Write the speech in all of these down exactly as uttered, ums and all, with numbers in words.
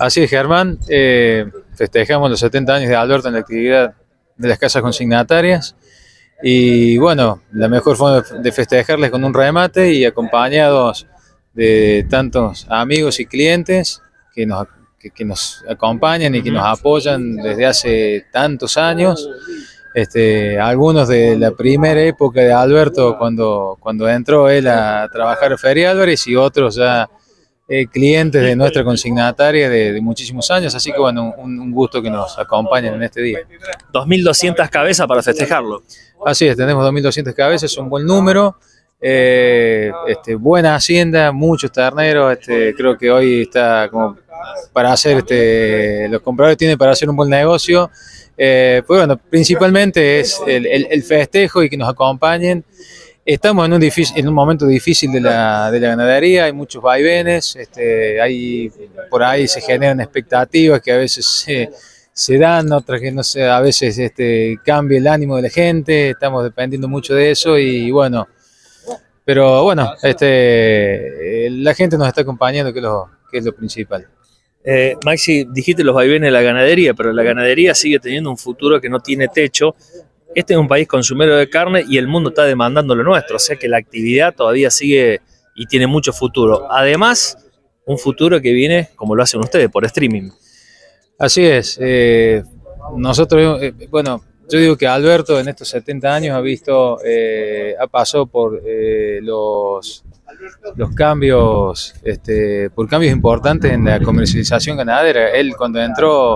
Así es, Germán. Eh, festejamos los setenta años de Alberto en la actividad de las casas consignatarias. Y bueno, la mejor forma de festejarles con un remate y acompañados de tantos amigos y clientes que nos, que, que nos acompañan y que nos apoyan desde hace tantos años. Este, algunos de la primera época de Alberto cuando, cuando entró él a trabajar a Feria Álvarez y otros ya eh, clientes de nuestra consignataria de, de muchísimos años, así que bueno, un, un gusto que nos acompañen en este día. dos mil doscientas cabezas para festejarlo. Así es, tenemos dos mil doscientas cabezas, es un buen número, eh, este, buena hacienda, muchos terneros, este, creo que hoy está como para hacer, este, los compradores tienen para hacer un buen negocio. Eh, pues bueno, principalmente es el, el, el festejo y que nos acompañen. Estamos en un, difícil, en un momento difícil de la, de la ganadería, hay muchos vaivenes, este, hay, por ahí se generan expectativas que a veces se, se dan, otras que no sé, a veces este, cambia el ánimo de la gente, estamos dependiendo mucho de eso y bueno, pero bueno, este, la gente nos está acompañando, que es lo, que es lo principal. Eh, Maxi, dijiste los vaivenes de la ganadería, pero la ganadería sigue teniendo un futuro que no tiene techo. Este es un país consumero de carne y el mundo está demandando lo nuestro, o sea que la actividad todavía sigue y tiene mucho futuro. Además, un futuro que viene, como lo hacen ustedes, por streaming. Así es. Eh, nosotros, eh, bueno, yo digo que Alberto en estos setenta años ha visto, eh, ha pasado por eh, los... los cambios, este, por cambios importantes en la comercialización ganadera. Él cuando entró,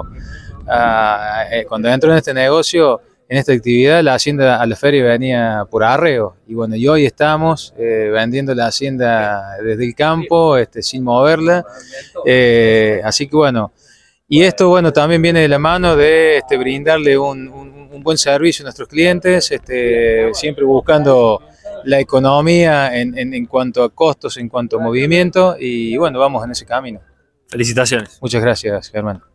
a, eh, cuando entró en este negocio, en esta actividad, la hacienda a la feria venía por arreo. Y bueno, y hoy estamos eh, vendiendo la hacienda desde el campo, este, sin moverla. Eh, así que bueno, y esto bueno también viene de la mano de este, brindarle un, un, un buen servicio a nuestros clientes, este, siempre buscando la economía en, en, en cuanto a costos, en cuanto a movimiento, y bueno, vamos en ese camino. Felicitaciones. Muchas gracias, Germán.